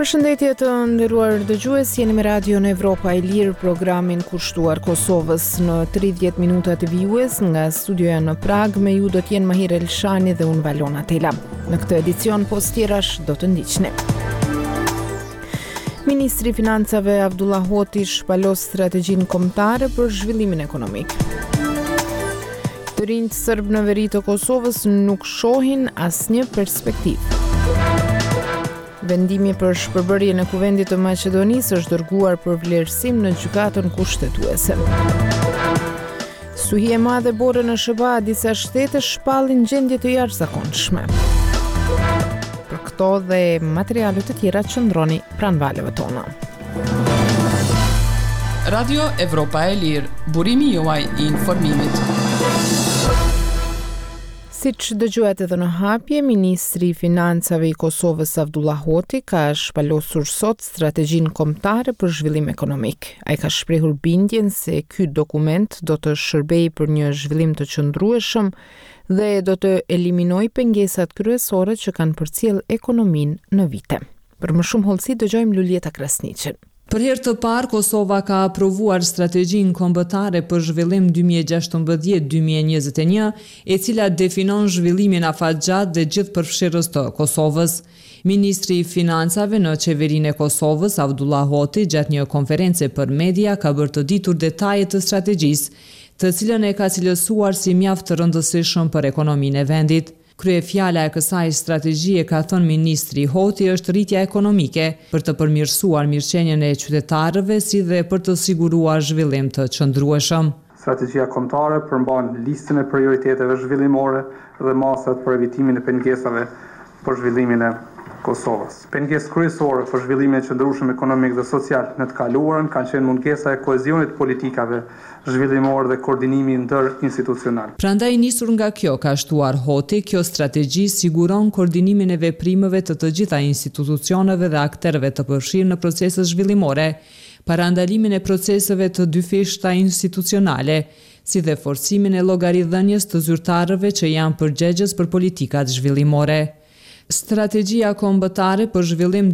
Përshëndetje të nderuar dëgjues, jeni me Radion Evropa e Lirë, programin kushtuar Kosovës në 30 minuta të vijues nga studioja në Prag. Me ju do t'jenë Mahir Elshani dhe unë Valona Tela. Në këtë edicion postjerash do të ndiqni. Ministri i Financave Abdullah Hoti shpalos strategjinë kombëtare për zhvillimin ekonomik. Të rinjt serb në veri të Kosovës nuk shohin asnjë perspektivë. Vendimi për shpërbërjen e kuvendit të Maqedonisë është dërguar për vlerësim në gjykatën kushtetuese. Stuhi e madhe bore në SBA, disa shtete shpallin gjendje të jashtëzakonshme. Për këto dhe materiale të tjera qëndroni pranë valeve tona. Radio Evropa e Lirë, burimi juaj i informimit. Siç dëgjuat edhe në hapje, Ministri i Financave i Kosovës Abdullah Hoti ka shpalosur sot strategjinë kombëtare për zhvillim ekonomik. Ai ka shprehur bindjen se ky dokument do të shërbejë për një zhvillim të qëndrueshëm dhe do të eliminojë pengesat kryesore që kanë përcjell ekonominë në vite. Për më shumë hollësi dëgjojmë Luljeta Krasniqin. Për herë të parë, Kosova ka aprovuar strategjinë kombëtare për zhvillim 2016-2021, e cila definon zhvillimin afatgjat dhe gjithëpërfshirës të Kosovës. Ministri i Financave në qeverinë e Kosovës, Abdullah Hoti, gjatë një konference për media, ka bërë të ditur detajet të strategjisë, të cilën e ka cilësuar si mjaft të rëndësishëm për ekonominë e vendit. Kryefjala e kësaj strategjie, ka thënë Ministri Hoti, është rritja ekonomike për të përmirësuar mirëqenien e qytetarëve si dhe për të siguruar zhvillim të qëndrueshëm. Strategjia kombëtare përmban listën e prioriteteve zhvillimore dhe masat për evitimin e pengesave për zhvillimin e Kosovës. Pengesë kryesore për zhvillimin e qëndrueshëm ekonomik dhe social në të kaluarën kanë qenë mungesa e kohezionit politikave zhvillimor dhe koordinimi ndër-institucional. Prandaj nisur nga kjo, ka shtuar Hoti, kjo strategji siguron koordinimin e veprimeve të të gjitha institucioneve dhe akterëve të përfshirë në procese zhvillimore, parandalimin e proceseve të dyfishta institucionale, si dhe forcimin e llogaridhënies të zyrtarëve që janë përgjegjës për politikat zhvillimore. Strategjia kombëtare për zhvillim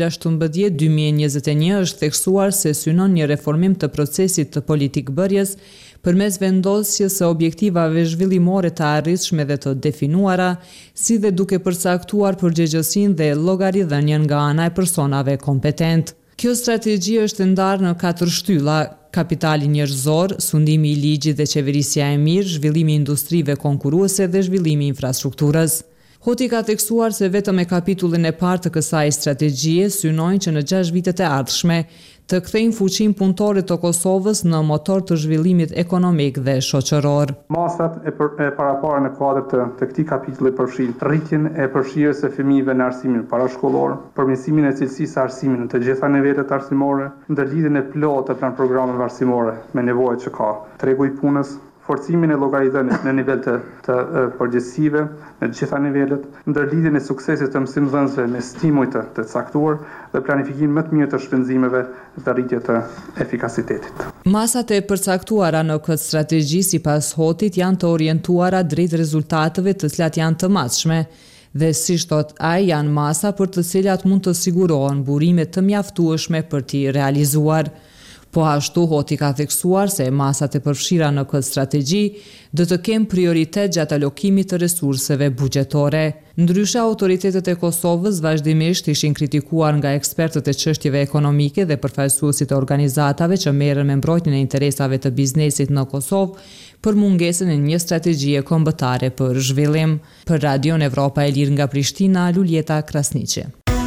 2016-2021 është theksuar se synon një reformim të procesit të politikbërjes përmes vendosjes së objektivave zhvillimore të arritshme dhe të definuara, si dhe duke përcaktuar përgjegjësinë dhe llogaridhënien nga ana e personave kompetent. Kjo strategji është ndarë në 4 shtylla: kapitali njerëzor, sundimi i ligjit dhe qeverisja e mirë, zhvillimi i industrive konkurruese dhe zhvillimi i infrastrukturës. Hoti ka theksuar se vetëm me kapitullin e parë të kësaj strategjie synojnë që në 6 vitet e ardhshme të kthejnë fuqinë punëtore të Kosovës në motor të zhvillimit ekonomik dhe shoqëror. Masat e paraparë në kuadër të këtij kapitulli përfshin rritjen e përfshirjes së fëmijëve në arsimin parashkollor, përmirësimin e cilësisë së arsimit në të gjitha nivelet arsimore, ndërlidhjen e plotë të plan programeve arsimore me nevojat që ka tregu i punës, forcimin e llogaridhënies në nivel të përgjegjësive në të gjitha nivelet, ndërlidhjen e suksesit të mësimdhënësve me stimuj të caktuar dhe planifikimin më të mirë të shpenzimeve dhe rritje të efikasitetit. Masat e përcaktuara në këtë strategji, sipas Hotit, janë të orientuara drejt rezultateve të cilat janë të matshme dhe, siç thot ai, janë masa për të cilat mund të sigurohen burime të mjaftueshme për t'i realizuar. Po ashtu, Hoti ka theksuar se masat e përfshira në këtë strategji do të kenë prioritet gjatë alokimit të resurseve buxhetore. Ndryshe, autoritetet e Kosovës vazhdimisht ishin kritikuar nga ekspertët e çështjeve ekonomike dhe përfaqësuesit e organizatave që merren me mbrojtjen e interesave të biznesit në Kosovë për mungesën e një strategjie kombëtare për zhvillim. Për Radion Evropa e Lirë nga Prishtina, Luljeta Krasniqi.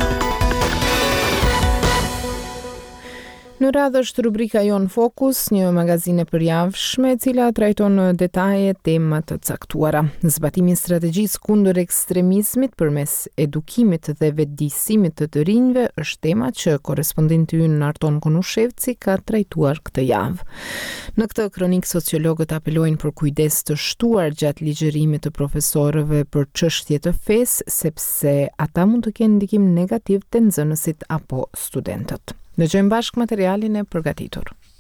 Në radhë është rubrika Jon Fokus, një magazine përjavshme e cila trajton në detaje tema të caktuara. Zbatimi i strategjisë kundër ekstremizmit përmes edukimit dhe vetëdijësimit të rinjve është tema që korespondenti ynë Arton Konushevci ka trajtuar këtë javë. Në këtë kronik, sociologët apelojnë për kujdes të shtuar gjatë ligjërimit të profesorëve për çështje të fesë, sepse ata mund të kenë ndikim negativ te nxënësit apo studentët. Dëgjojmë bashkë materialin e përgatitur.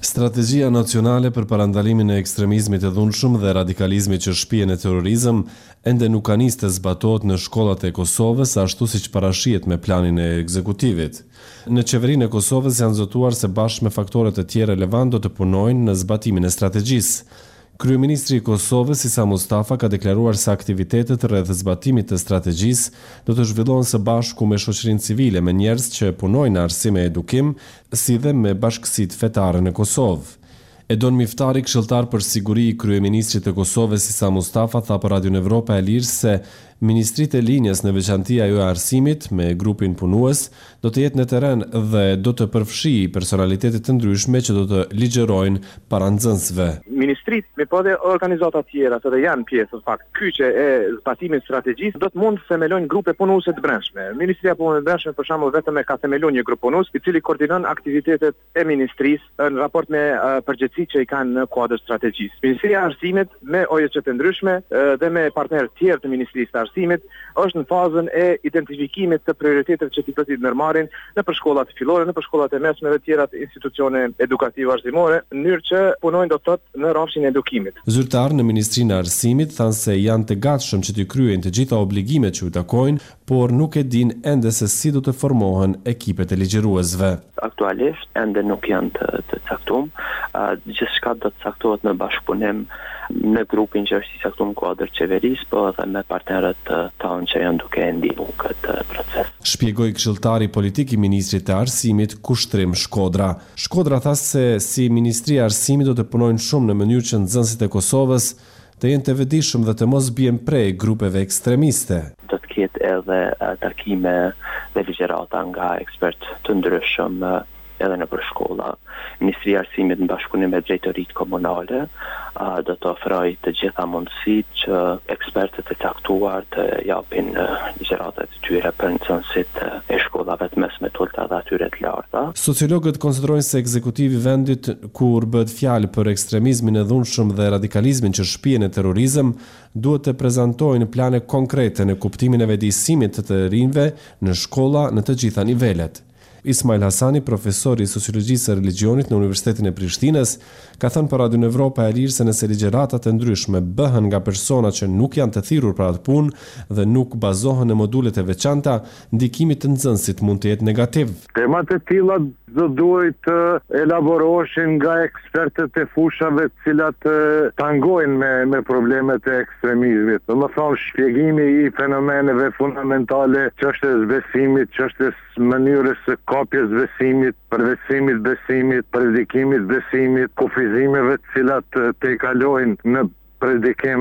Strategjia nacionale për parandalimin e ekstremizmit të dhunshëm dhe radikalizmit që shpihen në terrorizëm ende nuk ka nisë të zbatohet në shkollat e Kosovës ashtu siç parashihet me planin e ekzekutivit. Në qeverinë e Kosovës janë zotuar se bashkë me faktorët e tjerë relevant do të punojnë në zbatimin e strategjisë. Kryeministri i Kosovës Isa Mustafa ka deklaruar se aktivitetet rreth zbatimit të strategjisë do të zhvillohen së bashku me shoqërinë civile, me njerëz që punojnë në arsim e edukim, si dhe me bashkësitë fetare në Kosovë. Edon Miftari, këshilltar për siguri i kryeministrit të Kosovës Isa Mustafa, tha për Radio Evropa e Lirë se Ministritë e linjës në veçanti ajo e arsimit me grupin punues do të jetë në terren dhe do të përfshijë personalitete të ndryshme që do të ligjerojnë para nxënësve. Ministritë, me po dhe organizata tjera që janë pjesë fakt kyçe e zbatimit strategjisë do të mund të themelojnë grupe punuese të brendshme. Ministria e Punëve të Brendshme për shembull vetëm ka themeluar një grup punues i cili koordinon aktivitetet e ministrisë në raport me përgjegjësitë që i kanë në kuadër strategjisë. Ministria e Arsimit me OJC të ndryshme dhe me partnerë tjerë të Ministrisë Arsimit është në fazën e identifikimit të prioriteteve që ti ndërmarrin në për shkollat fillore, në për shkollat e mesme dhe tjera të institucione edukative arsimore, në mënyrë që punojnë do të thotë në rrafshin e edukimit. Zyrtar në Ministrinë e Arsimit thanë se janë të gatshëm që të kryejnë të gjitha obligimet që u takojnë, por nuk e dinë ende se si do të formohen ekipet e ligjëruesve. Aktualisht ende nuk janë të caktuar. Gjithçka do të caktohet në bashkëpunim në grupin që është i caktuar në kuadër qeverisë, po edhe me partnerët tanë që janë duke ndihmuar këtë proces. Shpjegoi këshilltari politik i ministrit të Arsimit Kushtrim Shkodra. Shkodra tha se si Ministria e Arsimit do të punojnë shumë në mënyrë që nxënësit e Kosovës të jenë të vetëdijshëm dhe të mos bien prej grupeve ekstremiste. Do të ketë edhe takime dhe ligjërata nga ekspertë të ndryshëm edhe në për shkolla. Ministria e Arsimit në bashkëpunim me drejtoritë komunale do të ofrojë të gjitha mundësitë që ekspertët e caktuar të japin ligjëratat e tyre për nxënësit e shkollave të mesme të ulta dhe atyre të larta. Sociologët konsiderojnë se ekzekutivi i vendit kur bëhet fjalë për ekstremizmin e dhunshëm dhe radikalizmin që shpihen në terrorizëm, duhet të prezantojnë plane konkrete në kuptimin e vetëdijësimit të rinjve në shkolla në të gjitha nivelet. Ismail Hasani, profesor i sociologjisë së religionit në Universitetin e Prishtinës, ka thënë për Radio Evropa e Lirë se nëse ligjëratat e ndryshme bëhen nga persona që nuk janë të thirrur për atë punë dhe nuk bazohen në modulet e veçanta, ndikimi të nxënësit mund të jetë negativ. Temat e tilla do duhet të elaborohen nga ekspertët e fushave të cilat tangojnë me problemet e ekstremizmit. Domethënë shpjegimi i fenomeneve fundamentale, çështjes besimit, çështjes mënyrës së kapjes besimit, përveçsimit besimit, predikimit besimit, kufizimeve të cilat te kalojnë në predikim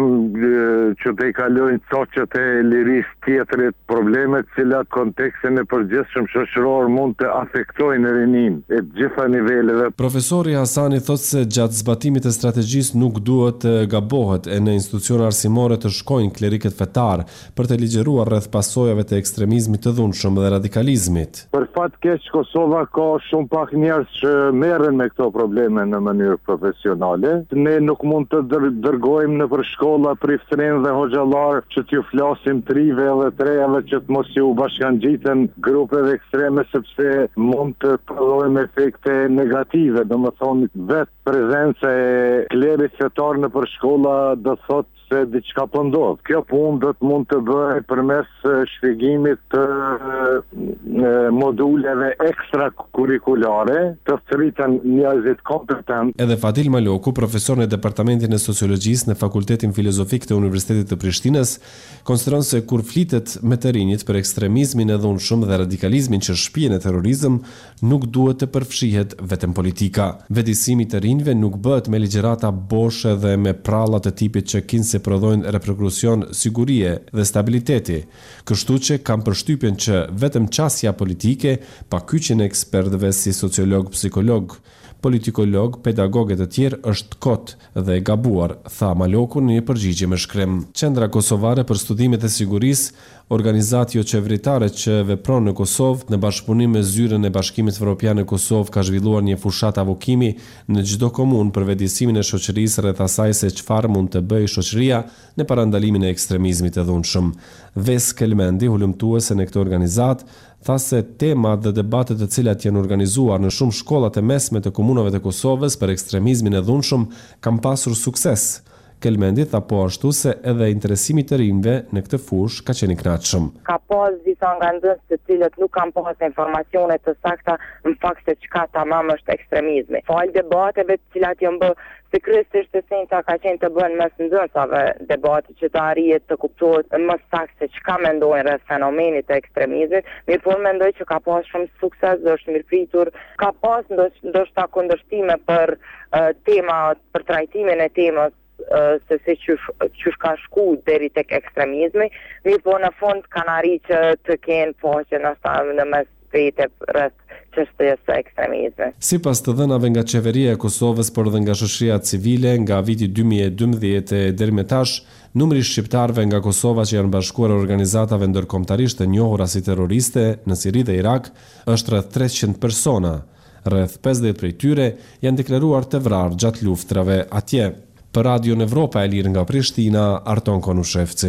që te kalojnë çoçet e lirisë tjetrit, problemet cilat kontekstin e përgjithshëm shoqëror mund të afektojnë rinin e gjitha niveleve. Profesori Hasani thotë se gjatë zbatimit të strategjisë nuk duhet të gabohet e në institucione arsimore të shkojnë klerikët fetar për të ligjëruar rreth pasojave të ekstremizmit të dhunshëm dhe radikalizmit. Për fat keq Kosova ka shumë pak njerëz që merren me këto probleme në mënyrë profesionale. Ne nuk mund të dërgojmë në për shkolla priftrin dhe hoxhallar që t'ju flasim trive dhe trejave që të mos ju bashkangjiten grupeve ekstreme sepse mund të prodhojmë efekte negative. Domethënë vetë prezenca e klerit fetar në për shkolla do thotë se diçka po ndodh. Kjo punë do të mund të bëhet përmes shpjegimit të moduleve ekstra kurikulare të thëriten njerëzit kompetent. Edhe Fadil Maloku, profesor në Departamentin e Sociologjisë në Fakultetin Filozofik të Universitetit të Prishtinës, konsideron se kur flitet me të rinjit për ekstremizmin e dhunshëm dhe radikalizmin që shpihen në terrorizëm, nuk duhet të përfshihet vetëm politika. Vetëdijësimi të rinjve nuk bëhet me ligjërata boshe dhe me pralla të tipit që se prodhojnë reperkusion sigurie dhe stabiliteti. Kështu që kam përshtypjen që vetëm qasja politike, pa kyçjen e ekspertëve si sociolog, psikolog, politikolog, pedagogët e tjerë është kot dhe e gabuar, tha Maloku në një përgjigje me shkrim. Qendra Kosovare për Studimet e Sigurisë organizatë jo qeveritare që vepron në Kosovë në bashkëpunim me Zyrën e Bashkimit Evropian në Kosovë ka zhvilluar një fushat avokimi në çdo komunë për vetëdijsimin e shoqërisë rreth asaj se çfarë mund të bëjë shoqëria në parandalimin e ekstremizmit të dhunshëm. Ves Kelmendi, hulumtuese në këtë organizatë, tha se temat dhe debatet të cilat janë organizuar në shumë shkollat e mesme të komunave të Kosovës për ekstremizmin e dhunshëm kanë pasur sukses. Kelmendi tha po ashtu se edhe interesimi të rinjve në këtë fushë ka qenë i kënaqshëm. Ka pas disa nga nxënës të cilët nuk kanë pas informacione të sakta në fakt se çka tamam është ekstremizmi. Fal debateve të cilat janë bërë se kryesisht esenca ka qenë të bën mes nxënësave debati që të arrihet të kuptohet më saktë se çka mendojnë rreth fenomenit të ekstremizmit. Mirë po mendoj që ka pas shumë sukses, është mirëpritur, ka pas ndoshta kundërshtime për tema, për trajtimin e temës se si qysh ka shku deri tek ekstremizmi, mirë po në fund kanë arritë që të kenë paqe në mes vete rreth çështjes së ekstremizmit. Sipas të dhënave nga qeveria e Kosovës, por edhe nga shoqëria civile, nga viti 2012 deri më tash, numri i shqiptarëve nga Kosova që janë bashkuar organizatave ndërkombëtarisht të njohura si terroriste në Siri dhe Irak është rreth 300 persona. Rreth 50 prej tyre janë deklaruar të vrarë gjatë luftrave atje. Për Radio Evropa e Lirë nga Prishtina, Arton Konushevci.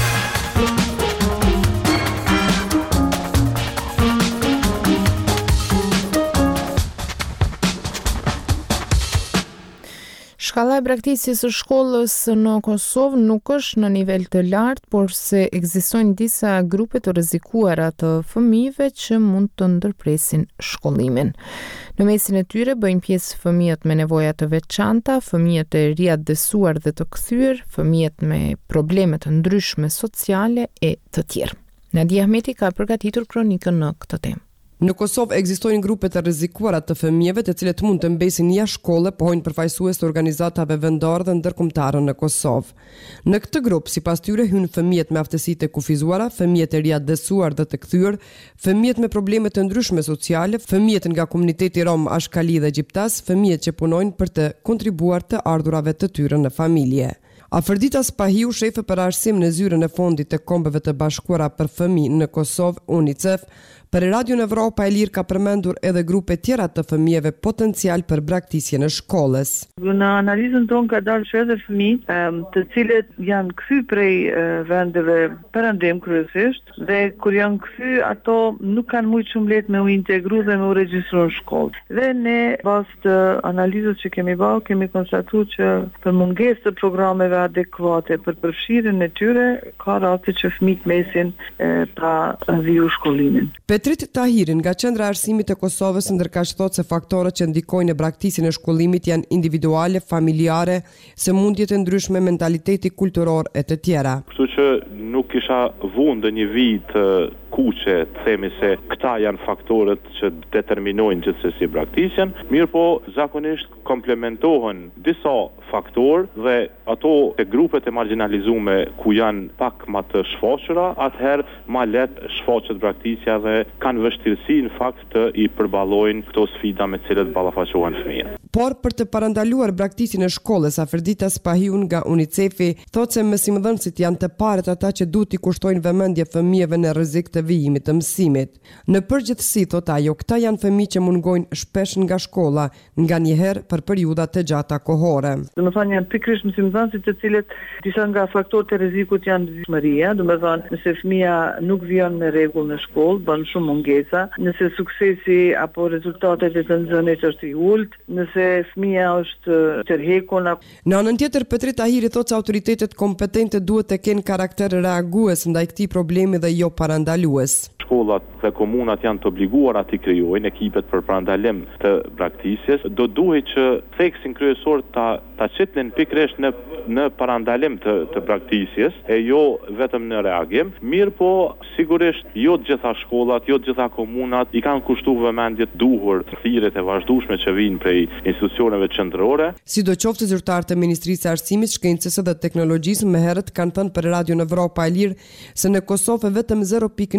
Shkalla e braktisjes së shkollës në Kosovë nuk është në nivel të lartë, por se ekzistojnë disa grupe të rrezikuara të fëmijëve që mund të ndërpresin shkollimin. Në mesin e tyre bëjnë pjesë fëmijët me nevoja të veçanta, fëmijët e riatësuar dhe të kthyer, fëmijët me probleme të ndryshme sociale e të tjerë. Nadia Ahmeti ka përgatitur kronikën në këtë temë. Në Kosovë ekzistojnë grupe të rrezikuara të fëmijëve të cilët mund të mbesin jashtë shkolle, pohojnë përfaqësues të organizatave vendore dhe ndërkombëtare në Kosovë. Në këtë grup, sipas tyre, hyn fëmijët me aftësitë e kufizuara, fëmijët e riatësuar dhe të kthyer, fëmijët me probleme të ndryshme sociale, fëmijët nga komuniteti rom, ashkali dhe egjiptas, fëmijët që punojnë për të kontribuar të ardhurave të tyre në familje. Afërdita Spahiu, shefe për arsim në Zyrën e Fondit të Kombeve të Bashkuara për Fëmijë në Kosovë, UNICEF, për Radio Evropa e Lirë ka përmendur edhe grupe tjera të fëmijëve potencial për braktisje në shkollës. Në analizën tonë ka dalë që edhe fëmijë të cilët janë kthy prej vendeve perëndim kryesisht dhe kur janë kthy ato nuk kanë shumë shumë lehtë me u integru dhe me u regjistru në shkollë. Dhe ne bazë të analizës që kemi bërë, kemi konstatuar që për mungesë të programeve adekuate për përfshirjen e tyre ka raste që fëmijët mesin pa viju shkollimin. Petrit Tahirin nga Qendra e Arsimit të Kosovës ndërkaq thotë se faktorët që ndikojnë në braktisjen e shkollimit janë individuale, familjare, sëmundjet e ndryshme, mentaliteti kulturor e të tjera. Kështu që nuk kisha vënë një vit kuqe të themi se këta janë faktorët që determinojnë gjithsesi braktisjen, mirë po zakonisht komplementohen disa faktorë dhe ato e grupet e marginalizume ku janë pak më të shfaqura, atëherë më lehtë shfaqet braktisja dhe kanë vështirësi në fakt të i përballojnë këto sfida me të cilat ballafaqohen fëmijët. Por për të parandaluar braktisjen e shkollës, Afërdita Spahiu nga UNICEF-i thotë se mësimdhënësit janë të parët ata që duhet t'i kushtojnë vëmendje fëmijëve në rrezik të vijimit të mësimit. Në përgjithësi, thotë ajo, këta janë fëmijë që mungojnë shpesh nga shkolla, nganjëherë për periudha të gjata kohore. Domethënë janë pikërisht mësimdhënësit të cilët disa nga faktorët e rrezikut janë vëmëria, domethënë nëse fëmia nuk vjen me rregull në shkollë, bën shumë mungesa, nëse suksesi apo rezultatet e të nxënës është i ulët, nëse fëmia është tërhekur. Në anën tjetër, Petrit Tahiri thotë se autoritetet kompetente duhet të kenë karakter reagues ndaj këtij problemi dhe jo parandalues. Shkollat dhe komunat janë të obliguara të krijojnë ekipet për parandalim të braktisjes. Do duhet që theksin kryesor ta çetin pikërisht në parandalim të braktisjes e jo vetëm në reagim. Mirë po, sigurisht jo të gjitha shkollat, jo të gjitha komunat i kanë kushtuar vëmendje të duhur të thirrjet e vazhdueshme që vijnë prej institucioneve qendrore. Sidoqoftë, zyrtarët e Ministrisë së Arsimit, Shkencës dhe Teknologjisë më herët kanë thënë për Radio Evropa e Lirë se në Kosovë vetëm 0.1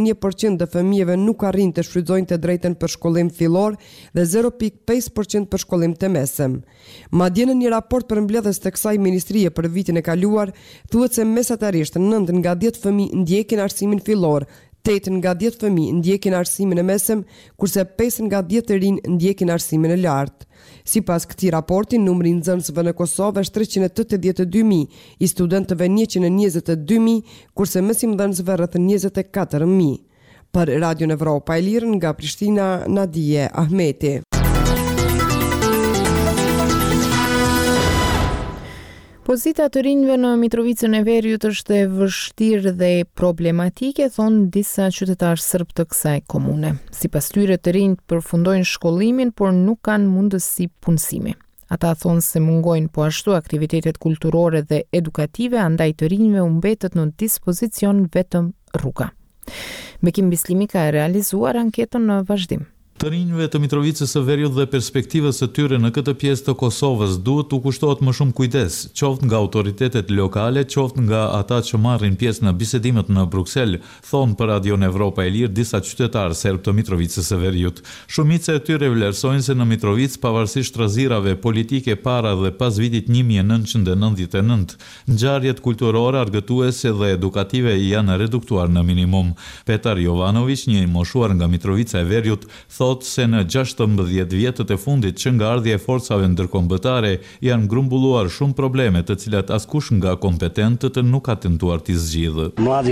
0.1% të fëmijëve nuk arrin të shfrytëzojnë të drejtën për shkollim fillor dhe 0.5% për shkollim të mesëm. Madje në një raport përmbledhës të kësaj ministrie për vitin e kaluar, thuhet se mesatarisht 9 nga 10 fëmijë ndjekin arsimin fillor, 8 nga 10 fëmijë ndjekin arsimin e mesëm, kurse 5 nga 10 të rinj ndjekin arsimin e lartë. Sipas këtij raporti, numri i nxënësve në Kosovë është 382.000, i studentëve 122.000, kurse mësimdhënësve rreth 24.000. Për Radio Evropa e Lirë nga Prishtina, Nadije Ahmeti. Pozita të rinjve në Mitrovicën e Veriut është e vështirë dhe problematike, thonë disa qytetarë serb të kësaj komune. Sipas tyre, të rinjt përfundojnë shkollimin, por nuk kanë mundësi punësimi. Ata thonë se mungojnë po ashtu aktivitetet kulturore dhe edukative, andaj të rinjve u mbetet në dispozicion vetëm rruga. Bekim Bislimi ka realizuar anketën në vazhdim. Të rinjve të Mitrovicës së Veriut dhe perspektivës së tyre në këtë pjesë të Kosovës duhet u kushtohet më shumë kujdes, qoftë nga autoritetet lokale, qoftë nga ata që marrin pjesë në bisedimet në Bruksel, thonë për Radio Evropa e Lirë disa qytetarë serb të Mitrovicës së Veriut. Shumica e tyre vlerësojnë se në Mitrovicë, pavarësisht rrezirave politike para dhe pas vitit 1999, ngjarjet kulturore, argëtuese dhe edukative janë reduktuar në minimum. Petar Jovanović, një i moshuar nga Mitrovica e Veriut, thot se në 16 vjetët e fundit që nga ardhja e forcave ndërkombëtare janë grumbulluar shumë probleme të cilat askush nga kompetentët nuk ka tentuar t'i zgjidhë.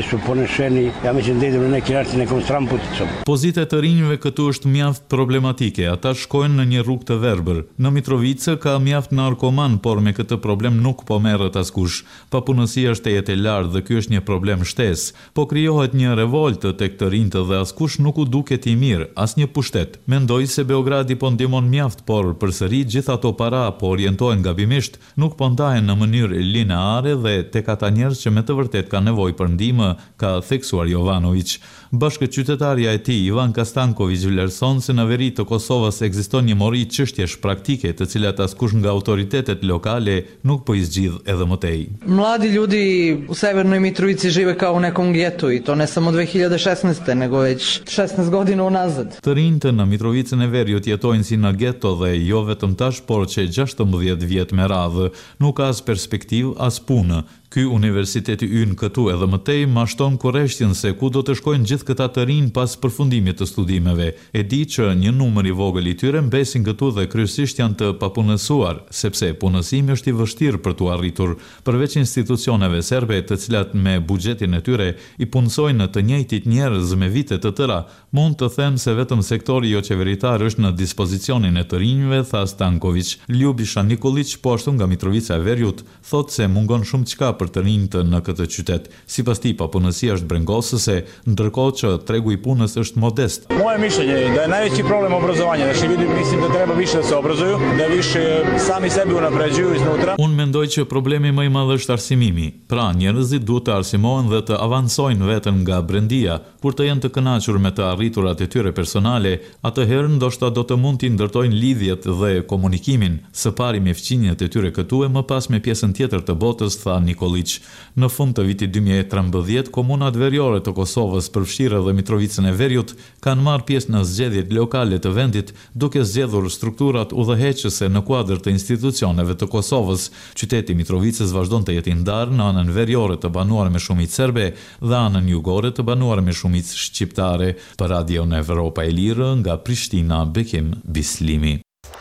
Pozita e të rinjve këtu është mjaft problematike, ata shkojnë në një rrugë të verbër. Në Mitrovicë ka mjaft narkoman, por me këtë problem nuk po merret askush. Papunësia është e lartë dhe ky është një problem shtesë, po krijohet një revoltë tek të rinjtë dhe askush nuk u duket i mirë, asnjë pushtet. Mendoj se Beogradi po ndihmon mjaft, por përsëri gjithë ato para po orientohen gabimisht, nuk po ndahen në mënyrë lineare dhe tek ata njerëz që me të vërtet kanë nevojë për ndihmë, ka theksuar Jovanović. Bashkëqytetarja e tij, Ivanka Stanković, vlerëson se në veri të Kosovës ekziston një mori çështjesh praktike, të cilat askush nga autoritetet lokale nuk po i zgjidh edhe më tej. Mladi ljudi u Severnoj Mitrovici žive kao u nekom getu i to ne samo 2016. nego već 16 godina unazad. Të rinjtë në Mitrovicën e Veriut jetojnë si në geto dhe jo vetëm tash, por që 16 vjet me radhë, nuk ka as perspektivë as punë. Ky universiteti ynë këtu edhe më tej mashton kurreshtin se ku do të shkojnë gjithë këta të rinj pas përfundimit të studimeve. E di që një numër i vogël i tyre mbesin këtu dhe kryesisht janë të papunësuar, sepse punësimi është i vështirë për t'u arritur. Përveç institucioneve serbe, të cilat me buxhetin e tyre i punësojnë të njëjtit njerëz me vite të tëra, mund të them se vetëm sektori jo qeveritar është në dispozicionin e të rinjve, tha Stanković. Ljubisha Nikolić, po ashtu nga Mitrovica e Veriut, thotë se mungon shumë çka për të rinjtë në këtë qytet. Sipas tij, papunësia është brengosëse, ndërkohë që tregu i punës është modest. Moje mišljenje je da je najveći problem obrazovanja, znači ljudi mislim da treba više da se obrazuju, da više sami sebi unapređuju iznutra. Unë mendoj që problemi më i madh është arsimimi. Pra, njerëzit duhet të arsimohen dhe të avancojnë veten nga brendia, kur të jenë të kënaqur me të arriturat e tyre personale, atëherë ndoshta do të mund t'i ndërtojnë lidhjet dhe komunikimin, së pari me fqinjet e tyre këtu e më pas me pjesën tjetër të botës, tha Nikolić. Në fund të vitit 2013, komunat veriore të Kosovës, përfshirë dhe Mitrovicën e Veriut, kanë marrë pjesë në zgjedhjet lokale të vendit, duke zgjedhur strukturat udhëheqëse në kuadër të institucioneve të Kosovës. Qyteti Mitrovicës vazhdon të jetë i ndarë në anën veriore të banuar me shumicë serbe dhe anën jugore të banuar me shumicë shqiptare. Për Radio Evropa e Lirë, nga Prishtina, Bekim Bislimi.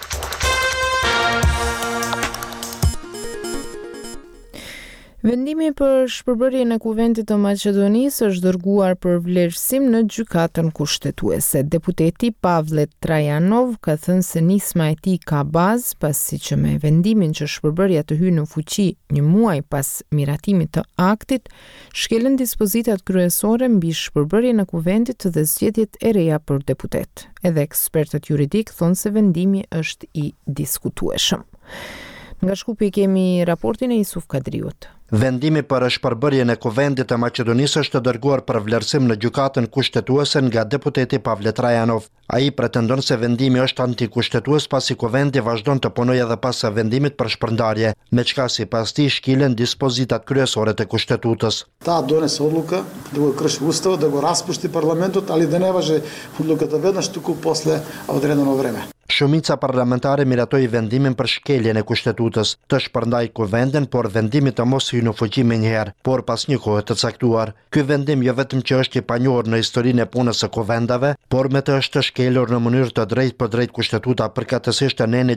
Vendimi për shpërbërjen e Kuventit të Maqedonisë është dërguar për vlerësim në gjykatën kushtetuese. Deputeti Pavle Trajanov ka thënë se nisma e tij ka bazë, pasi që me vendimin që shpërbërja të hyjë në fuqi një muaj pas miratimit të aktit, shkelën dispozitat kryesore mbi shpërbërjen e Kuventit dhe zgjedhjet e reja për deputet. Edhe ekspertët juridik thonë se vendimi është i diskutueshëm. Nga Shkupi kemi raportin e Isuf Kadriut. Vendimi për shpërbërjen e kuvendit të Maqedonisë është dërguar për vlerësim në gjykatën kushtetuese nga deputeti Pavle Trajanov. Ai pretendon se vendimi është antikushtetues pasi kuvendi vazhdon të punojë edhe pas vendimit për shpërndarje, me çka sipas tij shkilen dispozitat kryesore të kushtetutës. Та донесе одлука да го крши уставот, да го распушти парламентот, али да не важе одлуката веднаш, туку после одредено време. Shumica parlamentare miratoi vendimin për shkeljen e kushtetutës, të shpërndaj kuvendin, por vendimi të mos hyjë në fuqi menjëherë, por pas një kohe të caktuar. Ky vendim jo vetëm që është i panjohur në historinë e punës së kuvendave, por me të është shkelur në mënyrë të drejtë për drejt kushtetuta përkatësisht të neni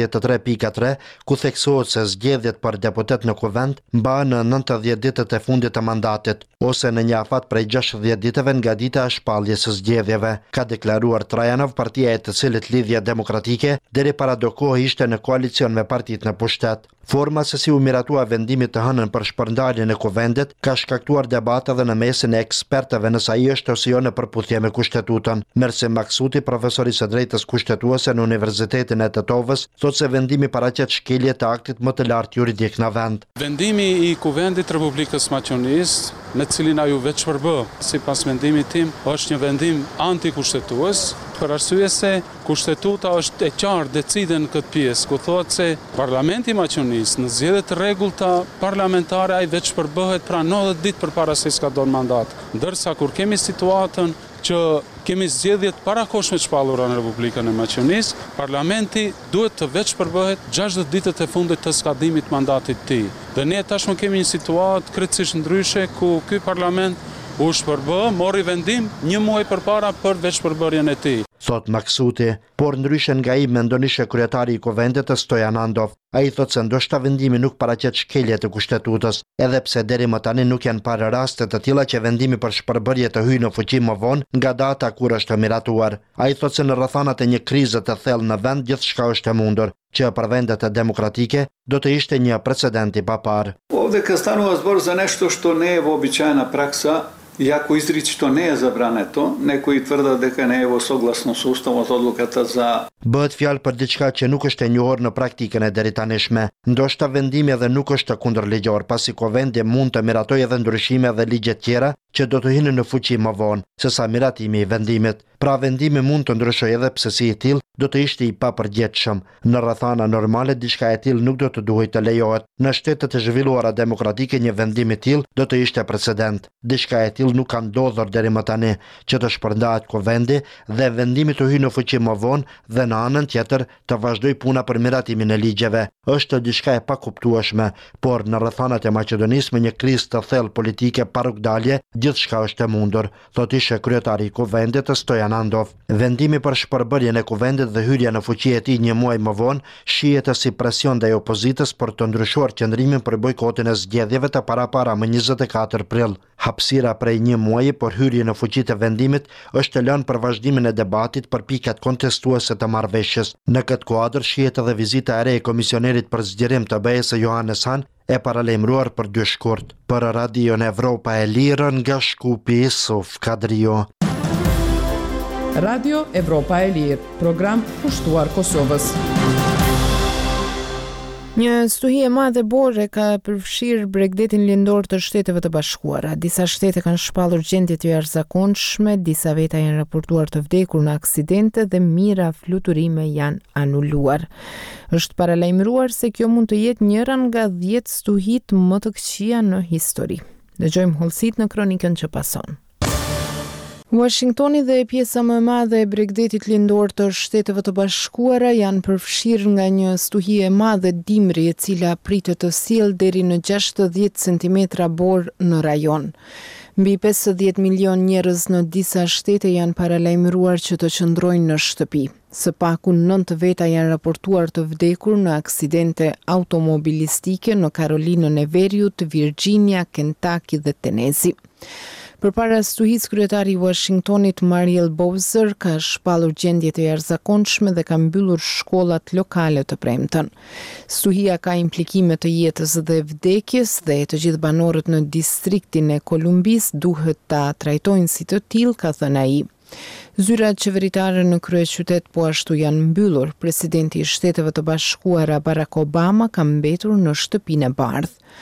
63.3, ku theksohet se zgjedhjet për deputet në kuvend mbahen në 90 ditët e fundit të mandatit, ose në një afat prej 60 ditëve nga dita e shpalljes së zgjedhjeve, ka deklaruar Trajanov, partia e të cilit Lidhja Demokratike deri para do kohë ishte në koalicion me partitë në pushtet. Forma se si u miratua vendimit të hënën për shpërndarjen e kuvendit ka shkaktuar debate edhe në mesin e ekspertëve nëse ai është ose jo në përputhje me kushtetutën. Mersim Maksuti, profesor i së drejtës kushtetuese në Universitetin e Tetovës, thotë se vendimi paraqet shkelje të aktit më të lartë juridik në vend. Vendimi i kuvendit Republikës Maqedonisë, me cilin ajo veçpërbë, sipas mendimit tim, është një vendim antikushtetues, për arsye se kushtetuta është e qartë decide në këtë pjesë, ku thotë se Parlamenti i Maqedonisë në zgjedhjet të rregullta parlamentare ai veçpërbëhet pra 90 ditë përpara se ska don mandat. Ndërsa kur kemi situatën që kemi zgjedhjet parakohshme të shpallura në Republikën e Maqedonisë, Parlamenti duhet të veçpërbëhet 60 ditët e fundit të skadimit mandatit të tij. Dhe ne tashmë kemi një situatë krejtësisht ndryshe ku ky parlament u shpërbë, mori vendim një muaj përpara për veçpërbërjen e tij. Thot Maksuti, por ndryshe nga i mendon ishte kryetari i kuvendit Stojan Andov. Ai thotë se ndoshta vendimi nuk paraqet shkelje të kushtetutës, edhe pse deri më tani nuk janë parë raste të tilla që vendimi për shpërbërje të hyjë në fuqi më vonë nga data kur është miratuar. Ai thotë se në rrethanat e një krize të thellë në vend gjithçka është e mundur, që për vendet e demokratike do të ishte një precedent i paparë. Ovde kad stanova zbor za nešto što не е uobičajena praksa, iako izričito ne je zabraneto, neko i tvrda дека не е soglasno s Ustavom od odlukata za... Bëhet fjalë për diçka që nuk është e njohur në praktikën e deritanishme. Ndoshta vendimi edhe nuk është kundërligjor, pasi kuvendi mund të miratojë edhe ndryshime dhe ligje tjera që do të hyjnë në fuqi më vonë, sesa miratimi i vendimit. Pra vendimi mund të ndryshojë edhe pse si i tillë do të ishte i papërgjetshëm. Në rrethana normale diçka e tillë nuk do të duhej të lejohet. Në shtetet e zhvilluara demokratike një vendim i tillë do të ishte precedent. Diçka e tillë nuk ka ndodhur deri më tani, që të shpërndahet kuvendi dhe vendimi të hyjë në fuqi më vonë dhe në anën tjetër të vazhdoj puna për miratimin e ligjeve. Është diçka e pakuptueshme, por në rrethanat e Maqedonisë me një krizë të thellë politike pa rrugdalje, gjithçka është e mundur, thotë ishte kryetari i kuvendit Stojan Andov. Vendimi për shpërbërjen e kuvendit dhe hyrja në fuqi e tij një muaj më vonë shihet si presion ndaj opozitës për të ndryshuar qëndrimin për bojkotin e zgjedhjeve të parapara më 24 prill. Hapësira prej një muaji për hyrje në fuqi të vendimit është lënë për vazhdimin e debatit për pikat kontestuese të marrëveshjes. Në këtë kuadër shihet edhe vizita e re e komisionerit për zgjerim të BE-s Johannes Hahn, e paralajmëruar për 2 shkurt. Për Radion Evropa e Lirë nga Shkupi, Suf Kadrio. Radio Evropa e Lirë, program pushtuar Kosovës. Një stuhi e madhe bore ka përfshirë Bregdetin lindor të Shteteve të Bashkuara. Disa shtete kanë shpallur gjendje të jashtëzakonshme, disa veta janë raportuar të vdekur në aksidente dhe mijëra fluturime janë anuluar. Është paralajmëruar se kjo mund të jetë njëra nga 10 stuhit më të këqija në histori. Dëgjojmë hollësit në kronikën që pason. Washingtoni dhe pjesa më e madhe e Bregdetit lindor të Shteteve të Bashkuara janë përfshirë nga një stuhi e madhe dimri e cila pritet të sjellë deri në 60 cm bor në rajon. Mbi 50 milion njerëz në disa shtete janë paralajmëruar që të qëndrojnë në shtëpi. Së paku 9 veta janë raportuar të vdekur në aksidente automobilistike në Karolinën e Veriut, Virginia, Kentucky dhe Tennessee. Përpara stuhisë, kryetari i Washingtonit Muriel Bowser ka shpallur gjendje të jashtëzakonshme dhe ka mbyllur shkollat lokale të premten. Stuhia ka implikime të jetës dhe vdekjes dhe të gjithë banorët në distriktin e Kolumbisë duhet ta trajtojnë si të tillë, ka thënë ai. Zyrat qeveritare në kryeqytet po ashtu janë mbyllur. Presidenti i Shteteve të Bashkuara Barack Obama ka mbetur në shtëpinë e bardhë.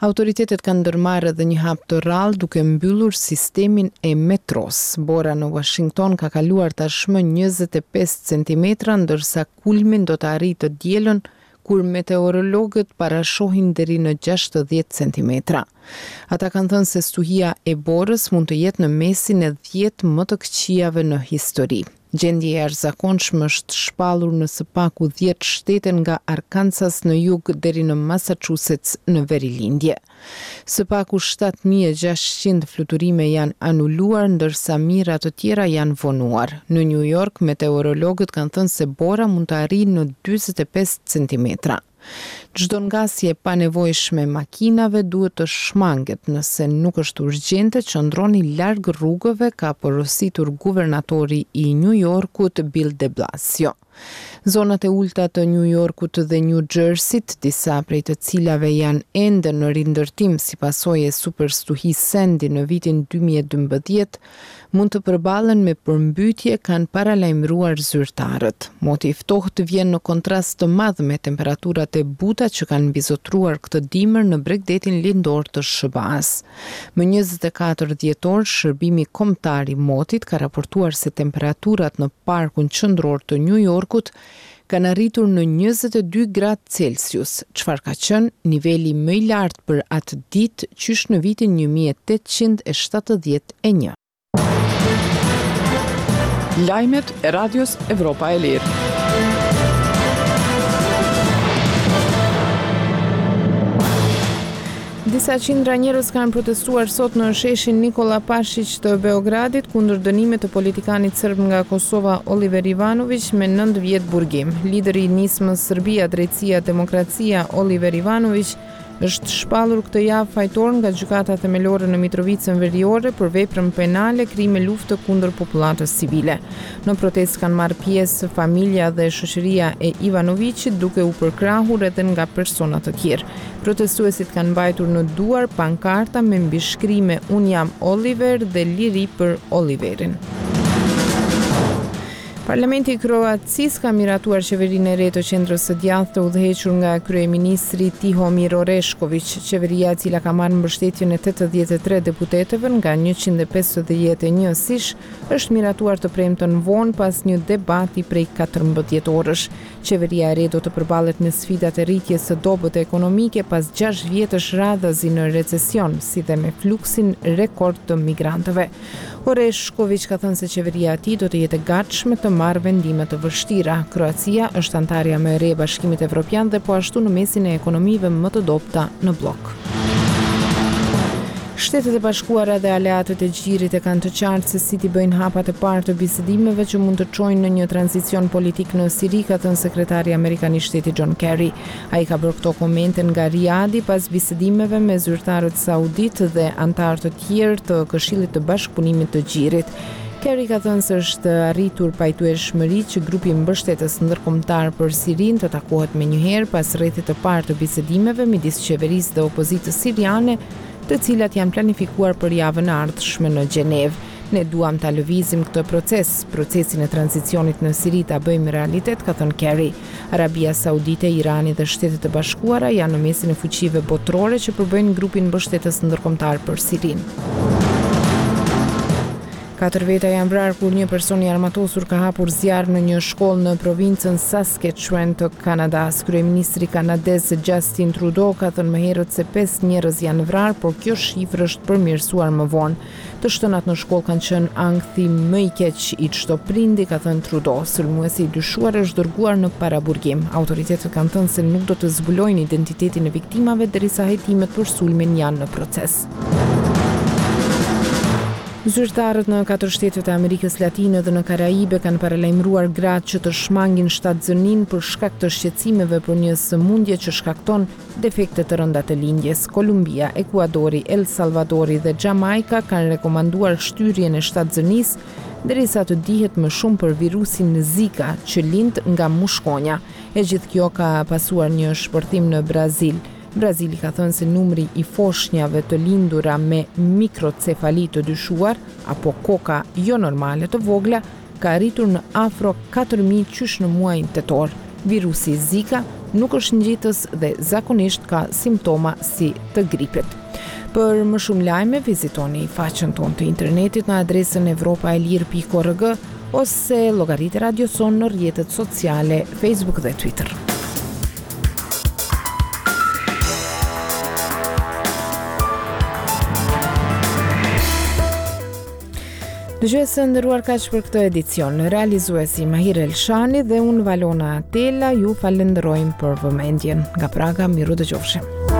Autoritetet kanë ndërmarrë edhe një hap të rrallë duke mbyllur sistemin e metros. Bora në Washington ka kaluar tashmë 25 cm, ndërsa kulmin do të arrijë të dielën kur meteorologët parashohin deri në 60 cm. Ata kanë thënë se stuhia e Borës mund të jetë në mesin e 10 më të këqijave në histori. Gjendje e arzakonshme është shpallur në së paku 10 shtete nga Arkansas në jug deri në Massachusetts në verilindje. Së paku 7600 fluturime janë anuluar, ndërsa mijëra të tjera janë vonuar. Në New York, meteorologët kanë thënë se bora mund të arrijë në 45 cm. Çdo ngasje e panevojshme makinave duhet të shmanget. Nëse nuk është urgjente, qëndroni larg rrugëve, ka porositur guvernatori i New Yorkut Bill de Blasio. Zonat e ulta të New Yorkut dhe New Jerseyt, disa prej të cilave janë ende në rindërtim si pasojë e superstuhisë Sandy në vitin 2012, mund të përballen me përmbytje, kanë paralajmëruar zyrtarët. Moti i ftohtë vjen në kontrast të madh me temperaturat e buta që kanë mbizotruar këtë dimër në Bregdetin lindor të SBA-s. Më 24 dhjetor, shërbimi kombëtar i motit ka raportuar se temperaturat në parkun qendror të New Yorkut kanë arritur në 22 gradë Celsius, çfarë ka qenë niveli më i lartë për atë ditë qysh në vitin 1871. Lajmet e Radios Evropa e Lirë. Disa qindra njerëz kanë protestuar sot në sheshin Nikola Pashić të Beogradit kundër dënimit të politikanit serb nga Kosova Oliver Ivanović me 9 vjet burgim. Lideri i nismës Serbia Drejtësia Demokracia Oliver Ivanović është shpallur këtë javë fajtor nga gjykata themelore në Mitrovicën Veriore për veprën penale krime lufte kundër popullatës civile. Në protestë kanë marrë pjesë familja dhe shoqëria e Ivanovićit, duke u përkrahur edhe nga persona të tjerë. Protestuesit kanë mbajtur në duar pankarta me mbishkrime "Unë jam Oliver" dhe "Liri për Oliverin". Parlamenti i Kroacisë ka miratuar qeverinë e re të Qendrës së Djathtë të udhëhequr nga kryeministri Tihomir Oreshković. Qeveria e cila ka marrë mbështetjen e 83 deputetëve nga 151-ish është miratuar të premten vonë pas një debati prej 14 orësh. Qeveria e re do të përballet me sfidat e rritjes së dobët ekonomike pas 6 vjetësh radhazi në recesion, si dhe me fluksin rekord të migrantëve. Oreshković ka thënë se qeveria e tij do të jetë e gatshme të marrë vendime të vështira. Kroacia është antarja më e re e Bashkimit Evropian dhe po ashtu në mesin e ekonomive më të dobta në blok. Shtetet e Bashkuara dhe aleatët e Gjirit e kanë të qartë se si t'i bëjnë hapat e parë të bisedimeve që mund të çojnë në një tranzicion politik në Siri, ka thënë sekretari amerikan i shtetit John Kerry. Ai ka bërë këto komente nga Riadi pas bisedimeve me zyrtarët saudit dhe antar të tjerë të Këshillit të Bashkëpunimit të Gjirit. Kerry ka thënë se është arritur pajtueshmëri që grupi mbështetës ndërkombëtar për Sirinë të takohet menjëherë pas rrethit të parë të bisedimeve midis qeverisë dhe opozitës siriane, të cilat janë planifikuar për javën e ardhshme në Gjenevë. Ne duam ta lëvizim këtë procesin e tranzicionit në Siri ta bëjmë realitet, ka thënë Kerry. Arabia Saudite, Irani dhe Shtetet e Bashkuara janë në mesin e fuqive botërore që përbëjnë grupin mbështetës ndërkombëtar për Sirinë. 4 veta janë vrarë kur një person i armatosur ka hapur zjarr në një shkollë në provincën Saskatchewan të Kanadas. Kryeministri kanadez Justin Trudeau ka thënë më herët se 5 njerëz janë vrarë, por kjo shifër është përmirësuar më vonë. Të shtënat në shkollë kanë qenë ankthi më i keq i çdo prindi, ka thënë Trudeau. Sulmuesi i dyshuar është dërguar në paraburgim. Autoritetet kanë thënë se nuk do të zbulojnë identitetin e viktimave derisa hetimet për sulmin janë në proces. Zyrtarët në 4 shtetet e Amerikës Latine dhe në Karaibe kanë paralajmëruar gratë që të shmangin shtatzënin për shkak të shqetësimeve për një sëmundje që shkakton defekte të rënda të lindjes. Kolumbia, Ekuadori, El Salvadori dhe Jamaica kanë rekomanduar shtyrjen e shtatzënisë derisa të dihet më shumë për virusin Zika që lind nga mushkonja. E gjithë kjo ka pasuar një shpërthim në Brazil. Brazili ka thënë se numri i foshnjave të lindura me mikrocefali të dyshuar apo koka jo normale të vogla ka arritur në afro 4000 qysh në muajin tetor. Virusi Zika nuk është ngjitës dhe zakonisht ka simptoma si të gripit. Për më shumë lajme, vizitoni faqen tonë të internetit në adresën evropaelir.org ose llogaritë Radio Son në rrjetet sociale Facebook dhe Twitter. Dëgjuesë nderuar, kaq për këtë edicion. Realizuesi Mahir Elshani dhe unë Valona Atela ju falenderojmë për vëmendjen. Nga Praga, miru dëgjofshim.